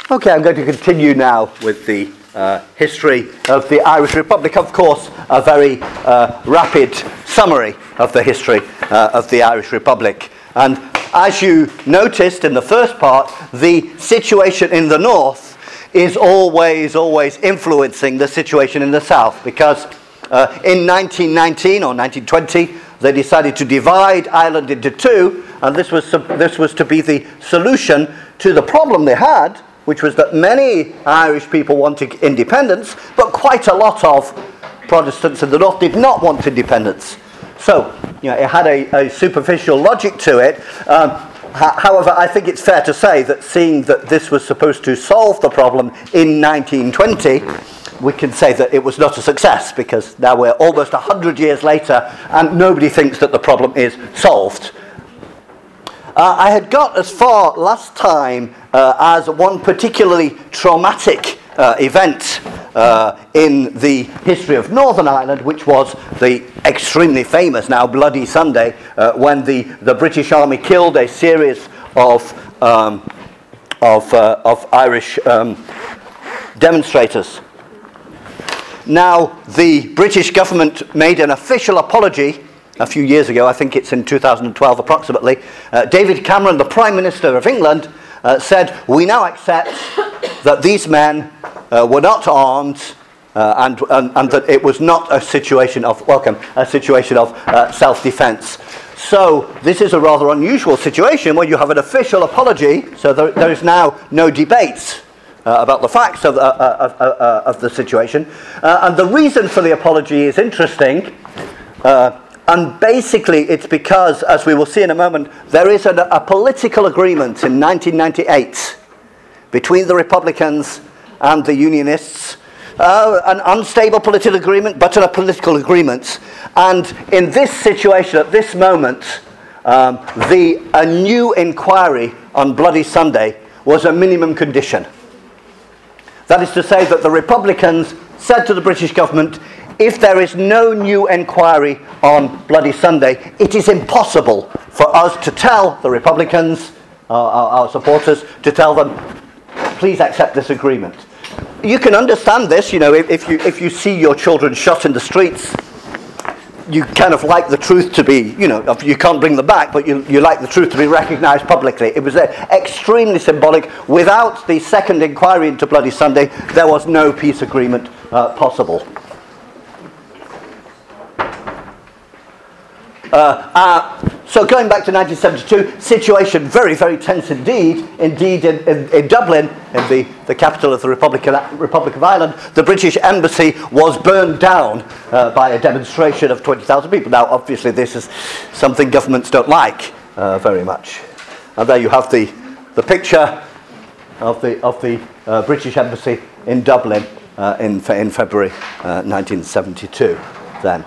Okay, I'm going to continue now with the history of the Irish Republic. Of course, a very rapid summary of the history of the Irish Republic. And as you noticed in the first part, the situation in the north is always influencing the situation in the south, because in 1919 or 1920, they decided to divide Ireland into two, and this was to be the solution to the problem they had, which was that many Irish people wanted independence, but quite a lot of Protestants in the north did not want independence. So, it had a superficial logic to it. However, I think it's fair to say that seeing that this was supposed to solve the problem in 1920, we can say that it was not a success, because now we're almost 100 years later and nobody thinks that the problem is solved. I had got as far last time as one particularly traumatic event in the history of Northern Ireland, which was the extremely famous now Bloody Sunday, when the British Army killed a series of Irish demonstrators. Now, the British government made an official apology a few years ago. I think it's in 2012 approximately. David Cameron, the Prime Minister of England, said, "We now accept that these men were not armed and that it was not a situation of self-defense." So this is a rather unusual situation where you have an official apology, so there is now no debate about the facts of the situation. And the reason for the apology is interesting. And basically it's because, as we will see in a moment, there is a political agreement in 1998 between the Republicans and the Unionists, an unstable political agreement, but a political agreement. And in this situation, at this moment, a new inquiry on Bloody Sunday was a minimum condition. That is to say that the Republicans said to the British government, if there is no new inquiry on Bloody Sunday, it is impossible for us to tell the Republicans, our supporters, to tell them, please accept this agreement. You can understand this, if you see your children shot in the streets, you kind of like the truth to be, you can't bring them back, but you like the truth to be recognised publicly. It was extremely symbolic. Without the second inquiry into Bloody Sunday, there was no peace agreement possible. So going back to 1972, situation very, very tense indeed. Indeed, in Dublin, in the capital of the Republic of Ireland, the British embassy was burned down by a demonstration of 20,000 people. Now, obviously, this is something governments don't like very much. And there you have the picture of the British embassy in Dublin in February 1972. Then.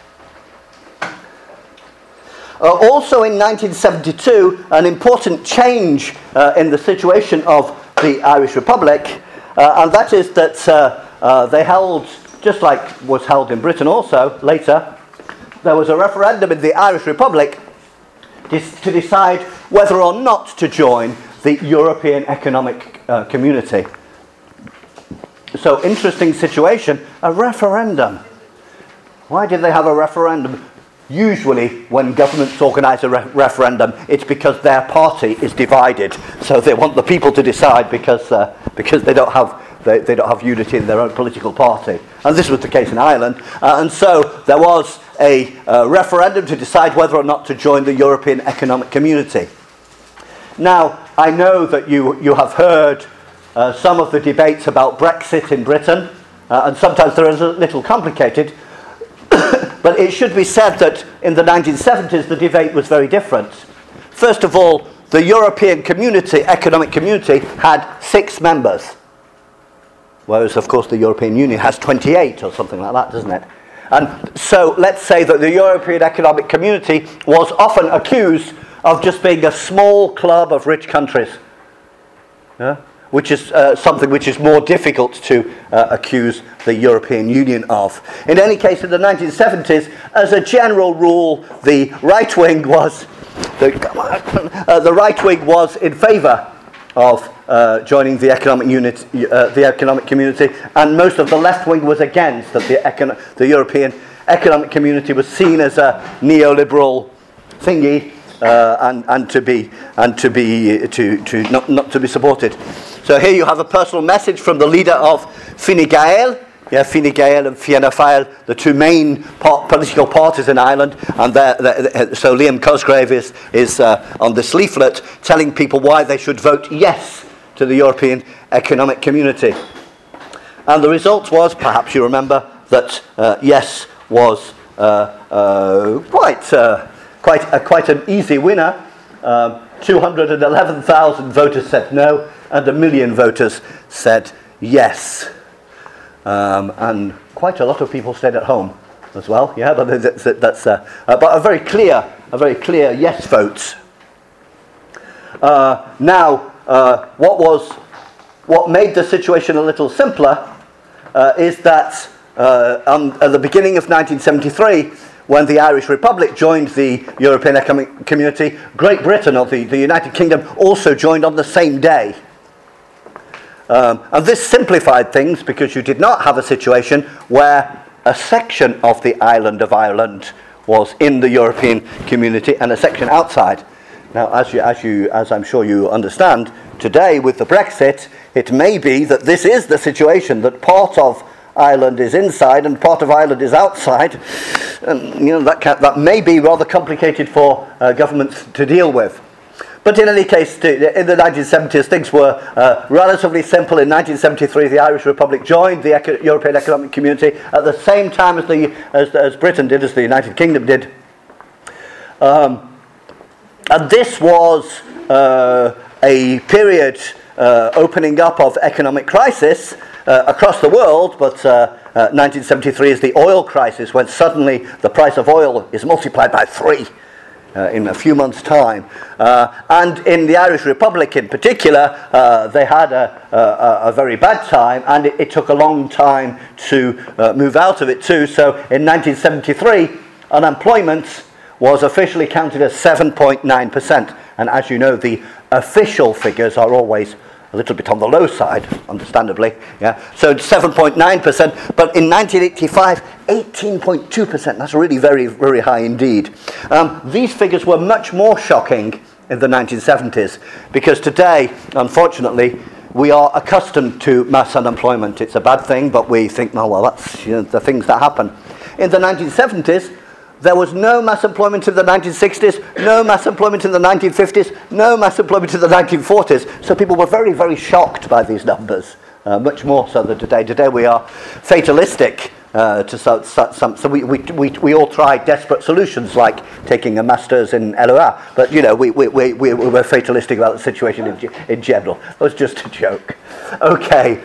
Also in 1972, an important change in the situation of the Irish Republic, and that is that they held, just like was held in Britain also later, there was a referendum in the Irish Republic to decide whether or not to join the European Economic Community. So, interesting situation, a referendum. Why did they have a referendum? Usually, when governments organise a referendum, it's because their party is divided. So they want the people to decide because they don't have unity in their own political party. And this was the case in Ireland. And so there was a referendum to decide whether or not to join the European Economic Community. Now, I know that you have heard some of the debates about Brexit in Britain, and sometimes they're a little complicated. But it should be said that in the 1970s the debate was very different. First of all, the European Economic Community had 6 members, whereas of course the European Union has 28 or something like that, doesn't it? And so let's say that the European Economic Community was often accused of just being a small club of rich countries. Yeah? Which is something which is more difficult to accuse the European Union of. In any case, in the 1970s, as a general rule, the right wing was in favour of joining the economic community, and most of the left wing was against that. The European Economic Community was seen as a neoliberal thingy, and not to be supported. So here you have a personal message from the leader of Fine Gael. Yeah, Fine Gael and Fianna Fáil, the two main political parties in Ireland, and so Liam Cosgrave is on this leaflet telling people why they should vote yes to the European Economic Community. And the result was, perhaps you remember, that yes was quite an easy winner. 211,000 voters said no, and 1 million voters said yes. And quite a lot of people stayed at home as well. Yeah, but that's but a very clear yes vote. What made the situation a little simpler is that at the beginning of 1973, when the Irish Republic joined the European Economic Community, Great Britain, or the United Kingdom, also joined on the same day. And this simplified things because you did not have a situation where a section of the island of Ireland was in the European community and a section outside. Now, as I'm sure you understand, today with the Brexit, it may be that this is the situation, that part of Ireland is inside and part of Ireland is outside. And that may be rather complicated for governments to deal with. But in any case, in the 1970s, things were relatively simple. In 1973, the Irish Republic joined the European Economic Community at the same time as Britain did, as the United Kingdom did. And this was a period opening up of economic crisis across the world, but 1973 is the oil crisis, when suddenly the price of oil is multiplied by 3. In a few months' time. And in the Irish Republic in particular, they had a very bad time, and it took a long time to move out of it too. So in 1973, unemployment was officially counted as 7.9%. And as you know, the official figures are always a little bit on the low side, understandably. Yeah. So 7.9%, but in 1985, 18.2%. That's really very, very high indeed. These figures were much more shocking in the 1970s, because today, unfortunately, we are accustomed to mass unemployment. It's a bad thing, but we think, oh, well, that's the things that happen. In the 1970s, there was no mass employment in the 1960s, no mass employment in the 1950s, no mass employment in the 1940s. So people were very, very shocked by these numbers, much more so than today. Today we are fatalistic so we all try desperate solutions like taking a master's in LOA. But, we're fatalistic about the situation in general. It was just a joke. Okay.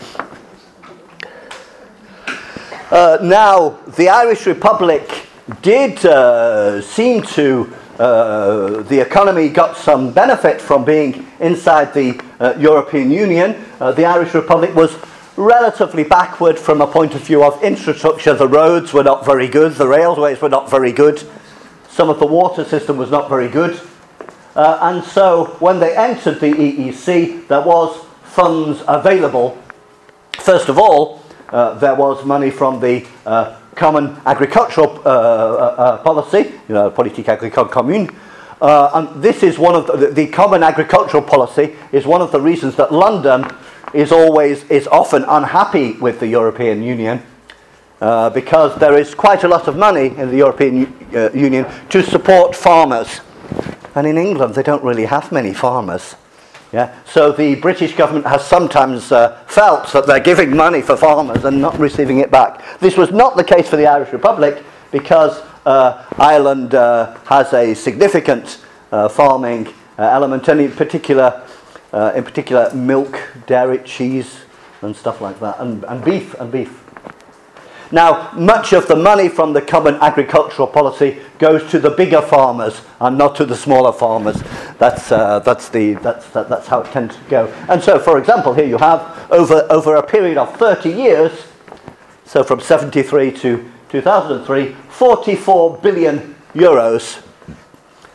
Now, the Irish Republic did seem to, the economy got some benefit from being inside the European Union. The Irish Republic was relatively backward from a point of view of infrastructure. The roads were not very good, the railways were not very good, some of the water system was not very good. And so when they entered the EEC, there was funds available. First of all, there was money from the Common Agricultural Policy, Politique Agricole Commune. And this is one of the Common Agricultural Policy is one of the reasons that London is often unhappy with the European Union, because there is quite a lot of money in the European Union to support farmers. And in England, they don't really have many farmers. Yeah? So the British government has sometimes felt that they're giving money for farmers and not receiving it back. This was not the case for the Irish Republic, because Ireland has a significant farming element, and in particular milk, dairy, cheese, and stuff like that, and beef. Now, much of the money from the Common Agricultural Policy goes to the bigger farmers and not to the smaller farmers. That's how it tends to go. And so, for example, here you have over a period of 30 years, so from 73 to 2003, 44 billion euros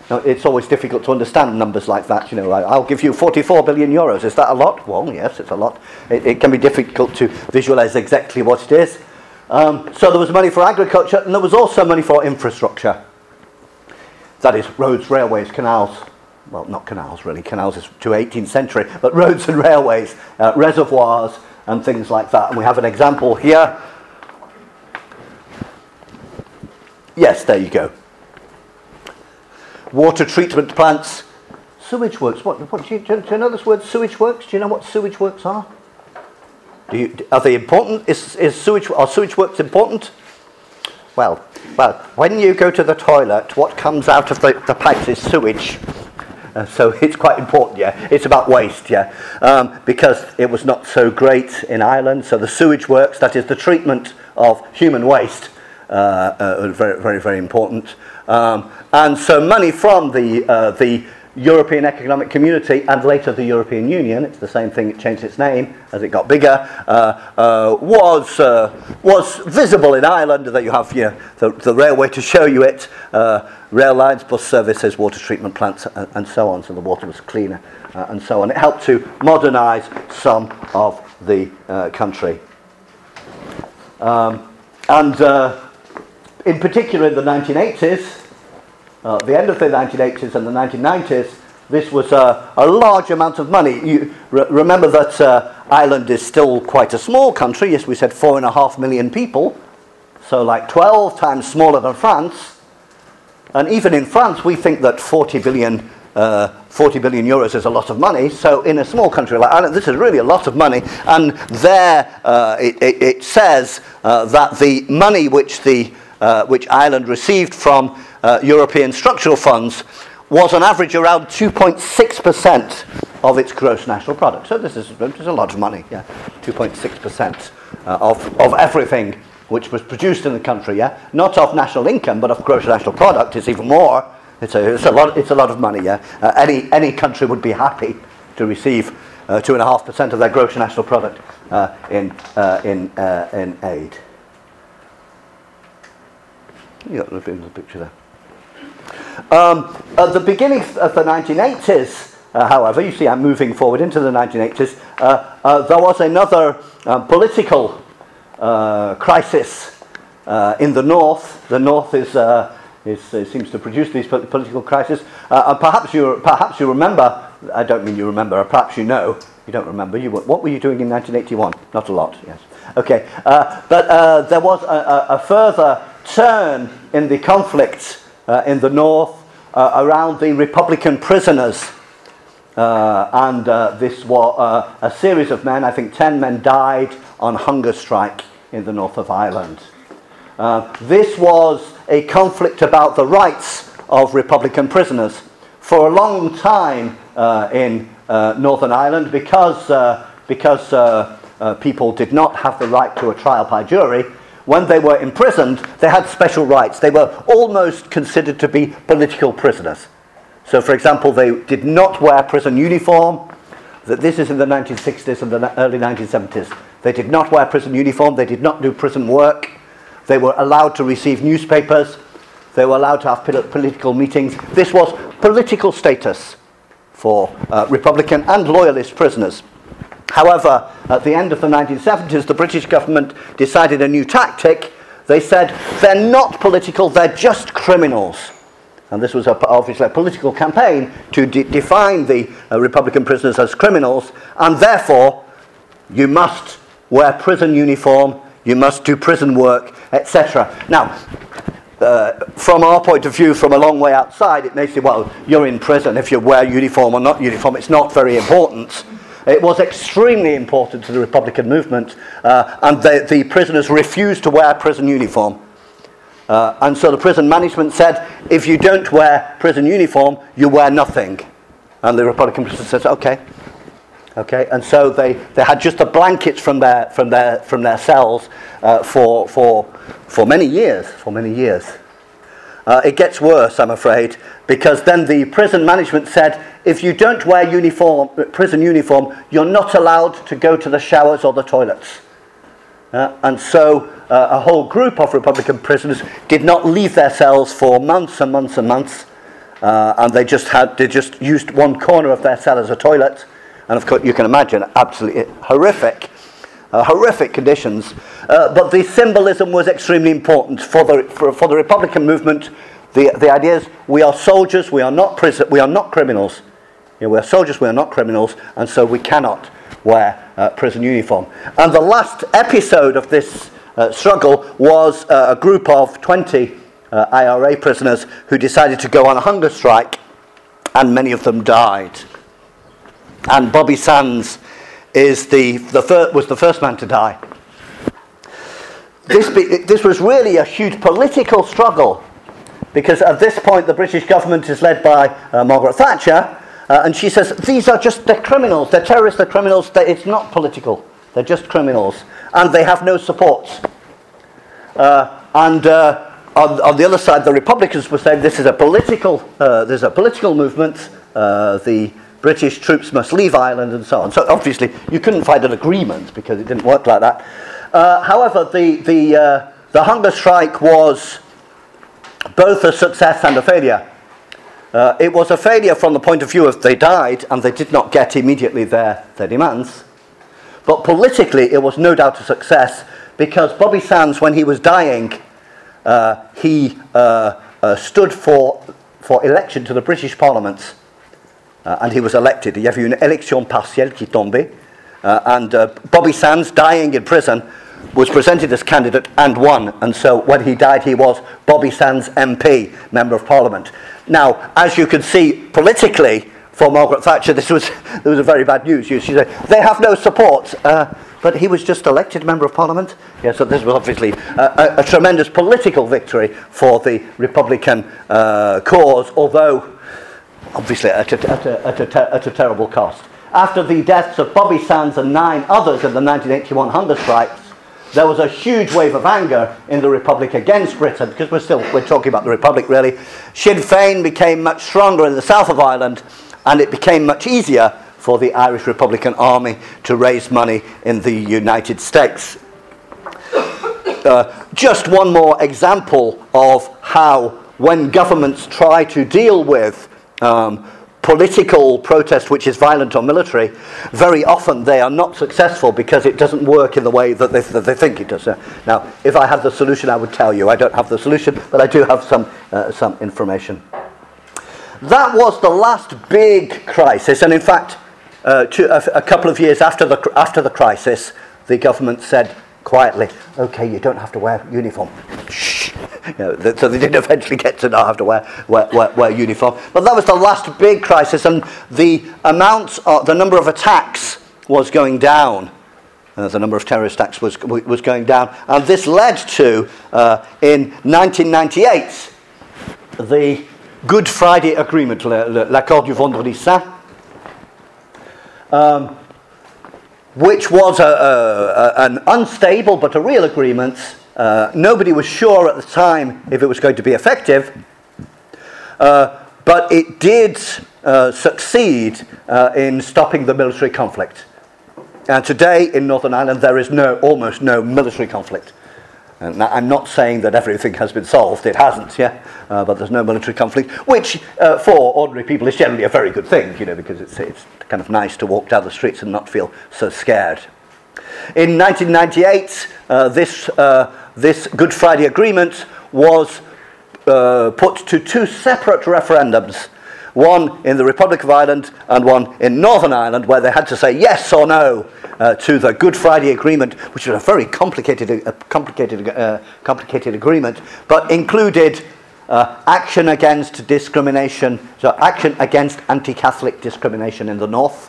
Now, it's always difficult to understand numbers like that. You know, I'll give you 44 billion euros. Is that a lot? Well, yes, it's a lot. It can be difficult to visualize exactly what it is. So there was money for agriculture, and there was also money for infrastructure. That is, roads, railways, canals. Well, not canals, really. Canals is to 18th century. But roads and railways, reservoirs, and things like that. And we have an example here. Yes, there you go. Water treatment plants, sewage works. Do you know this word, sewage works? Do you know what sewage works are? Are they important? Are sewage works important? Well, when you go to the toilet, what comes out of the pipes is sewage. So it's quite important, yeah. It's about waste, yeah. Because it was not so great in Ireland, so the sewage works, that is the treatment of human waste, very, very, very important. And so money from the European Economic Community and later the European Union, it's the same thing, it changed its name as it got bigger, was visible in Ireland, that you have the railway to show you it, rail lines, bus services, water treatment plants, and so on, so the water was cleaner, and so on. It helped to modernise some of the country. In particular in the 1980s, the end of the 1980s and the 1990s, this was a large amount of money. You remember that Ireland is still quite a small country. Yes, we said 4.5 million people, so like 12 times smaller than France. And even in France, we think that 40 billion euros is a lot of money. So in a small country like Ireland, this is really a lot of money. And there it says that the money which Ireland received from European structural funds was on average around 2.6% of its gross national product. So this is a lot of money, yeah, 2.6% of everything which was produced in the country, yeah, not of national income, but of gross national product. It's even more. It's a lot of money, yeah. Any country would be happy to receive 2.5% of their gross national product in aid. You got a little picture there. At the beginning of the 1980s, however, you see I'm moving forward into the 1980s, there was another political crisis in the North. The North seems to produce these political crises. And perhaps you remember, I don't mean you remember, or perhaps you know, you don't remember, what were you doing in 1981? Not a lot, yes. Okay, but there was a further turn in the conflict in the North around the Republican prisoners. And this was a series of men, I think 10 men died on hunger strike in the north of Ireland. This was a conflict about the rights of Republican prisoners. For a long time in Northern Ireland, because people did not have the right to a trial by jury, when they were imprisoned, they had special rights. They were almost considered to be political prisoners. So, for example, they did not wear prison uniform. This is in the 1960s and the early 1970s. They did not wear prison uniform. They did not do prison work. They were allowed to receive newspapers. They were allowed to have political meetings. This was political status for Republican and Loyalist prisoners. However, at the end of the 1970s, the British government decided a new tactic. They said, they're not political, they're just criminals. And this was obviously a political campaign to define the Republican prisoners as criminals, and therefore, you must wear prison uniform, you must do prison work, etc. Now, from our point of view, from a long way outside, it may say, well, you're in prison, if you wear uniform or not uniform, it's not very important. It was extremely important to the Republican movement, and the prisoners refused to wear prison uniform. And so the prison management said, if you don't wear prison uniform, you wear nothing. And the Republican prisoners said, okay. And so they had just the blankets from their cells for many years. It gets worse, I'm afraid, because then the prison management said, if you don't wear prison uniform, you're not allowed to go to the showers or the toilets. And so a whole group of Republican prisoners did not leave their cells for months and months and months. and they just used one corner of their cell as a toilet, and of course you can imagine absolutely horrific conditions. But the symbolism was extremely important for the Republican movement. The idea is we are soldiers, we are not criminals. We are soldiers, we are not criminals, and so we cannot wear prison uniform. And the last episode of this struggle was a group of 20 IRA prisoners who decided to go on a hunger strike, and many of them died. And Bobby Sands was the first man to die. This was really a huge political struggle, because at this point the British government is led by Margaret Thatcher, and she says, they're criminals, they're terrorists, they're criminals, it's not political, they're just criminals, and they have no support. On the other side, the Republicans were saying there's a political movement, the British troops must leave Ireland and so on. So obviously you couldn't find an agreement because it didn't work like that. However, the hunger strike was both a success and a failure. It was a failure from the point of view of they died and they did not get immediately their demands. But politically it was no doubt a success, because Bobby Sands, when he was dying, he stood for election to the British Parliament, and he was elected. Il y avait une élection partielle qui tombait, and Bobby Sands, dying in prison, was presented as candidate and won. And so when he died, he was Bobby Sands MP, Member of Parliament. Now, as you can see, politically, for Margaret Thatcher, there was a very bad news. She said, they have no support. But he was just elected Member of Parliament. Yeah, so this was obviously a tremendous political victory for the Republican cause, although obviously at a terrible cost. After the deaths of Bobby Sands and 9 others in the 1981 hunger strikes, there was a huge wave of anger in the Republic against Britain, because we're talking about the Republic really. Sinn Féin became much stronger in the south of Ireland, and it became much easier for the Irish Republican Army to raise money in the United States. Just one more example of how, when governments try to deal with political protest which is violent or military, very often they are not successful because it doesn't work in the way that they think it does. Now, if I had the solution, I would tell you. I don't have the solution, but I do have some information. That was the last big crisis, and in fact, a couple of years after the crisis, the government said quietly, "Okay, you don't have to wear uniform." Shh. So they did eventually get to not have to wear uniform. But that was the last big crisis, and the number of attacks was going down. The number of terrorist attacks was going down, and this led to, in 1998, the Good Friday Agreement, l'accord du Vendredi Saint, which was an unstable but a real agreement. Nobody was sure at the time if it was going to be effective, but it did succeed in stopping the military conflict. And today in Northern Ireland there is almost no military conflict. And I'm not saying that everything has been solved, it hasn't, but there's no military conflict, which for ordinary people is generally a very good thing, because it's kind of nice to walk down the streets and not feel so scared. In 1998, this Good Friday Agreement was put to 2 separate referendums, one in the Republic of Ireland and one in Northern Ireland, where they had to say yes or no to the Good Friday Agreement, which was a very complicated agreement, but included action against discrimination, so action against anti-Catholic discrimination in the north.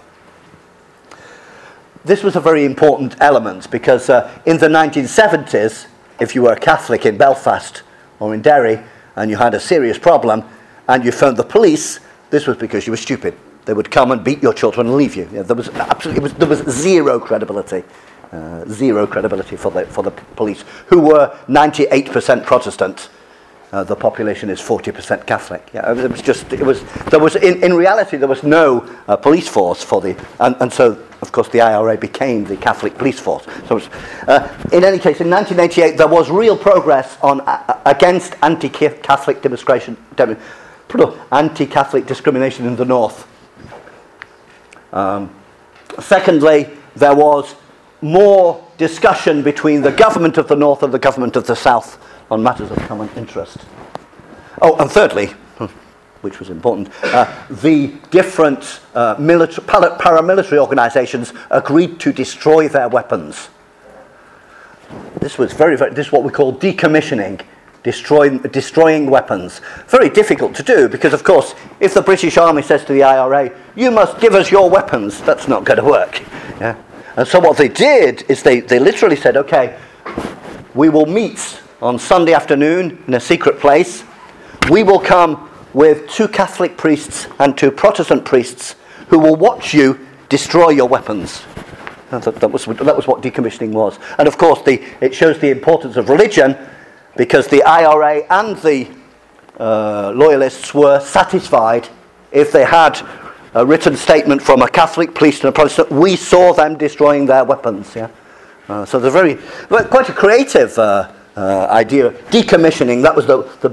This was a very important element because in the 1970s, if you were a Catholic in Belfast or in Derry and you had a serious problem and you phoned the police, this was because you were stupid. They would come and beat your children and leave you. There was zero credibility for the police, who were 98% Protestant. The population is 40% Catholic. In reality there was no police force for and so of course the IRA became the Catholic police force. So in any case, in 1988 there was real progress against anti-Catholic anti-Catholic discrimination in the north. Secondly, there was more discussion between the government of the north and the government of the south on matters of common interest. Oh, and thirdly, which was important, the different paramilitary organizations agreed to destroy their weapons. This was this is what we call decommissioning, destroying weapons. Very difficult to do because, of course, if the British Army says to the IRA, you must give us your weapons, that's not going to work. Yeah? And so what they did is they literally said, okay, we will meet on Sunday afternoon in a secret place. We will come with 2 Catholic priests and 2 Protestant priests who will watch you destroy your weapons. And that was what decommissioning was. And of course, it shows the importance of religion, because the IRA and the loyalists were satisfied if they had a written statement from a Catholic priest and a Protestant. We saw them destroying their weapons. Yeah. So they're quite a creative idea. Decommissioning, that was the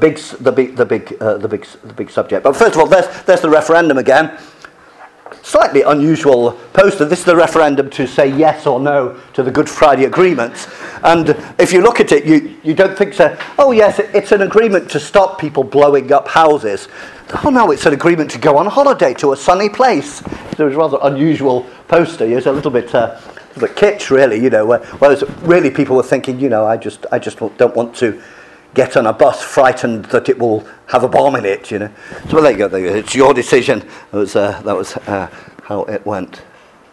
big subject. But first of all, there's the referendum again. Slightly unusual poster. This is the referendum to say yes or no to the Good Friday Agreement. And if you look at it, you don't think so. Oh yes, it's an agreement to stop people blowing up houses. Oh no, it's an agreement to go on holiday to a sunny place. It was a rather unusual poster. It was a little bit kitsch, really. Whereas really people were thinking, I just don't want to get on a bus frightened that it will have a bomb in it, So there you go. It's your decision. That was how it went.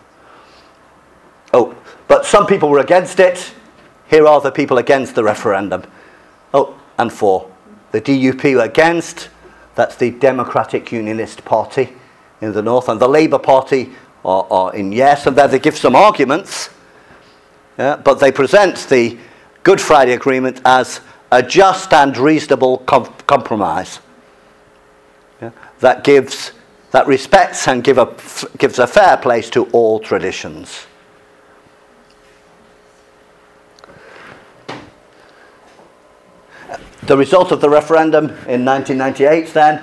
Oh, but some people were against it. Here are the people against the referendum. Oh, and 4. The DUP were against. That's the Democratic Unionist Party in the north. And the Labour Party are in yes. And there they give some arguments. Yeah, but they present the Good Friday Agreement as a just and reasonable compromise, that respects and gives a fair place to all traditions. The result of the referendum in 1998 then,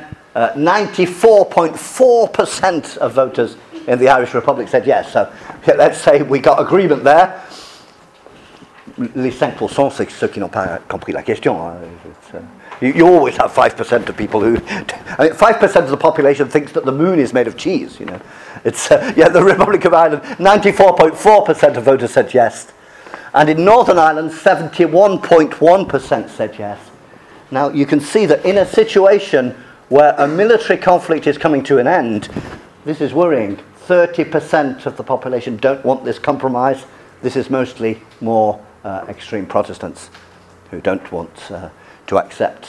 94.4% of voters in the Irish Republic said yes. So let's say we got agreement there. Les 5%, c'est ceux qui n'ont pas compris la question. You always have 5% of people who... 5% of the population thinks that the moon is made of cheese, It's the Republic of Ireland, 94.4% of voters said yes. And in Northern Ireland, 71.1% said yes. Now, you can see that in a situation where a military conflict is coming to an end, this is worrying. 30% of the population don't want this compromise. This is mostly more extreme Protestants who don't want to accept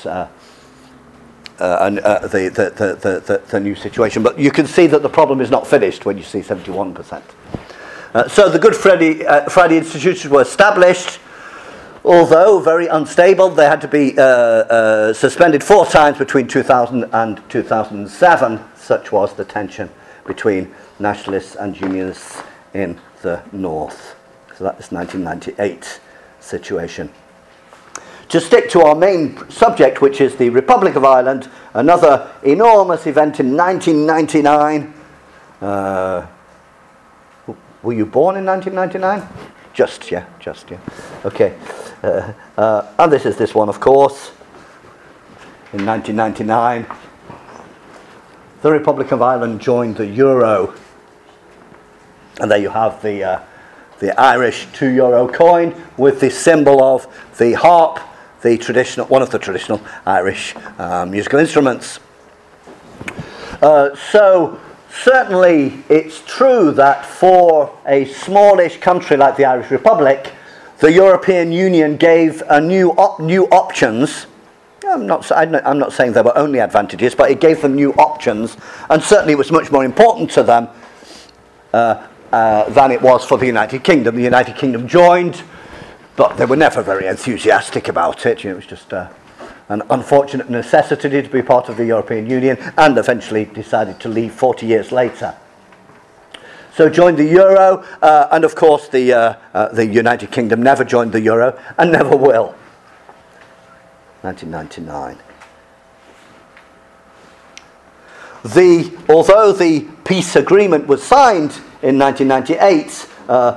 the new situation. But you can see that the problem is not finished when you see 71%. So the Good Friday institutions were established, although very unstable. They had to be suspended 4 times between 2000 and 2007. Such was the tension between nationalists and unionists in the north. So that was 1998 situation. To stick to our main subject, which is the Republic of Ireland, another enormous event in 1999. Were you born in 1999? Just, yeah. Okay. And this is this one, of course. In 1999, the Republic of Ireland joined the Euro. And there you have the Irish €2 coin with the symbol of the harp, one of the traditional Irish musical instruments. So certainly it's true that for a smallish country like the Irish Republic, the European Union gave new options. I'm not saying there were only advantages, but it gave them new options, and certainly it was much more important to them than it was for the United Kingdom. The United Kingdom joined, but they were never very enthusiastic about it. It was just an unfortunate necessity to be part of the European Union, and eventually decided to leave 40 years later. So joined the Euro, and of course the United Kingdom never joined the Euro, and never will. 1999. Although the peace agreement was signed in 1998,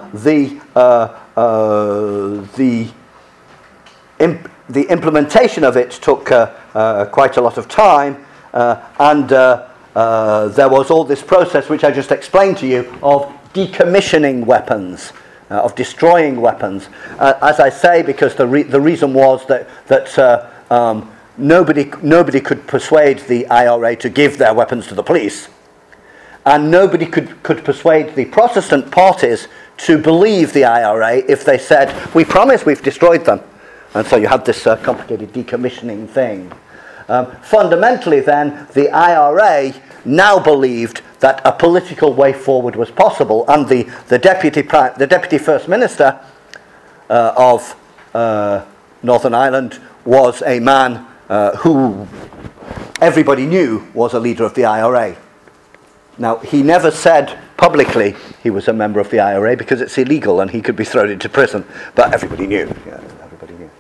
the implementation of it took quite a lot of time, and there was all this process which I just explained to you of decommissioning weapons, of destroying weapons. As I say, because the reason was that nobody could persuade the IRA to give their weapons to the police, and nobody could persuade the Protestant parties to believe the IRA if they said, "We promise we've destroyed them." And so you had this complicated decommissioning thing. Fundamentally then, the IRA now believed that a political way forward was possible, and the deputy First Minister of Northern Ireland was a man who everybody knew was a leader of the IRA. Now, he never said publicly he was a member of the IRA because it's illegal and he could be thrown into prison, but everybody knew. Yeah, everybody knew.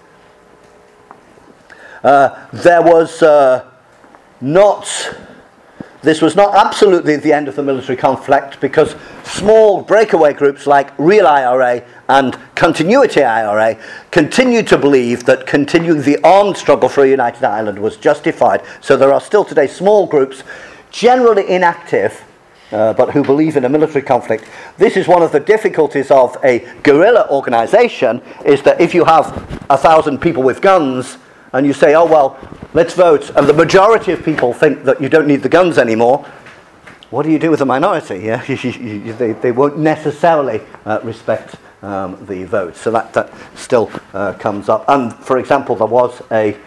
This was not absolutely the end of the military conflict, because small breakaway groups like Real IRA and Continuity IRA continued to believe that continuing the armed struggle for a united Ireland was justified. So there are still today small groups, generally inactive, but who believe in a military conflict. This is one of the difficulties of a guerrilla organisation, is that if you have 1,000 people with guns, and you say, "Oh, well, let's vote," and the majority of people think that you don't need the guns anymore, what do you do with the minority? Yeah? They won't necessarily respect the vote. So that still comes up. And, for example, there was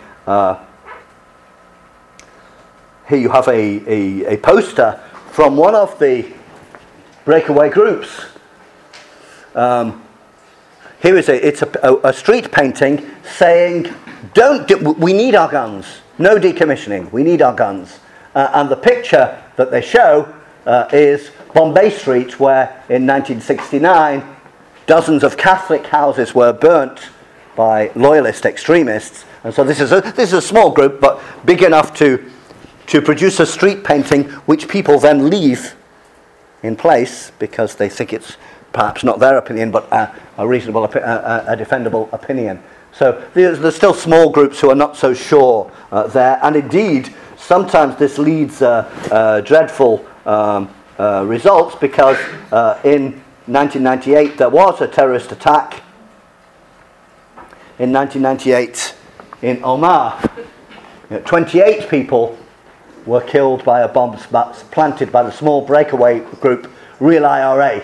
here you have a poster from one of the breakaway groups. Here is a street painting saying, we need our guns. No decommissioning. We need our guns. And the picture that they show is Bombay Street, where in 1969 dozens of Catholic houses were burnt by loyalist extremists. And so this is a small group, but big enough to produce a street painting which people then leave in place because they think it's perhaps not their opinion, but a reasonable, a defendable opinion. So there's still small groups who are not so sure there, and indeed sometimes this leads dreadful results, because in 1998 there was a terrorist attack in 1998 in Omagh. 28 people were killed by a bomb planted by the small breakaway group Real IRA.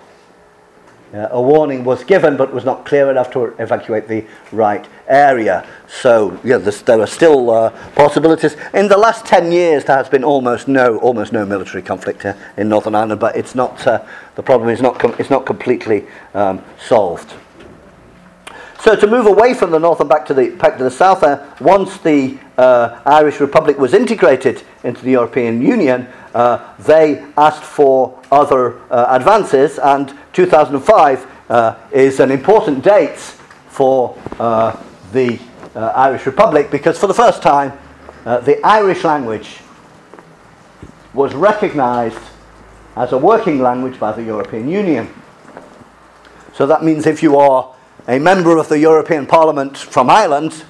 A warning was given, but was not clear enough to evacuate the right area. So, there are still possibilities. In the last 10 years, there has been almost no military conflict in Northern Ireland, but it's not. The problem is not completely solved. So, to move away from the north and back to the south, once the Irish Republic was integrated into the European Union, they asked for other advances, and 2005 is an important date for the Irish Republic, because for the first time the Irish language was recognised as a working language by the European Union. So that means if you are a member of the European Parliament from Ireland,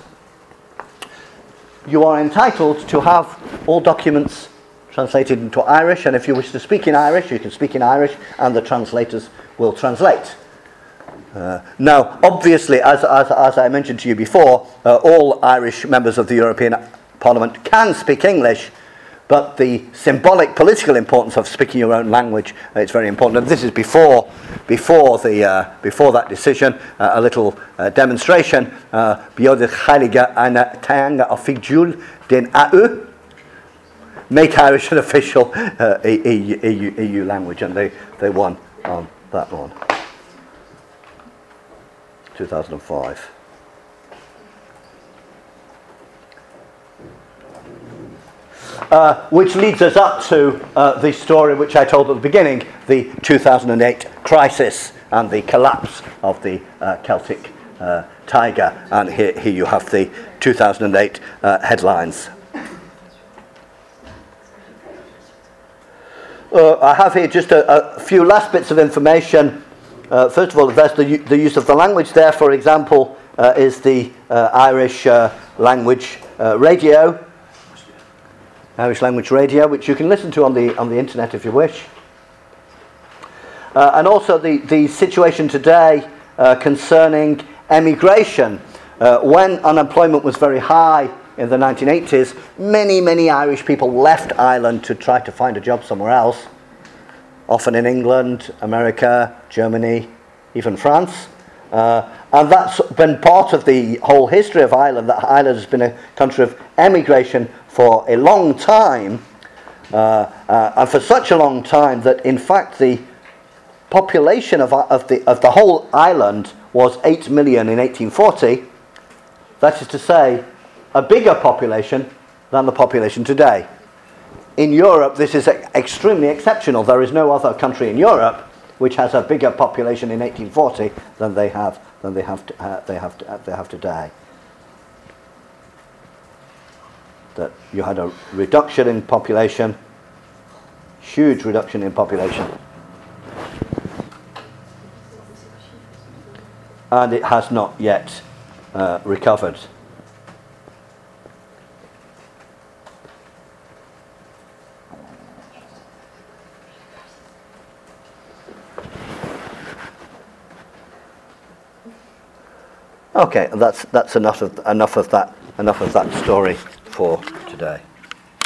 you are entitled to have all documents translated into Irish, and if you wish to speak in Irish, you can speak in Irish, and the translators will translate. Now, obviously, as I mentioned to you before, all Irish members of the European Parliament can speak English, but the symbolic political importance of speaking your own language is very important. And this is before that decision. A little demonstration. Bíodh Chailige ana teanga a figjul den AU. Make Irish an official EU language, and they won on that one. 2005. Which leads us up to the story which I told at the beginning, the 2008 crisis and the collapse of the Celtic Tiger. And here you have the 2008 headlines. I have here just a few last bits of information. First of all, there's the use of the language there. For example, is the Irish language radio, Irish language radio, which you can listen to on the internet if you wish. And also the situation today concerning emigration. When unemployment was very high in the 1980s, many Irish people left Ireland to try to find a job somewhere else, often in England, America, Germany, even France. And that's been part of the whole history of Ireland, that Ireland has been a country of emigration for a long time, and for such a long time that in fact the population of the whole island was 8 million in 1840. That is to say, a bigger population than the population today. In Europe, this is extremely exceptional. There is no other country in Europe which has a bigger population in 1840 than they have today. That you had a reduction in population, huge reduction in population, and it has not yet recovered. Okay, that's enough of that story for today.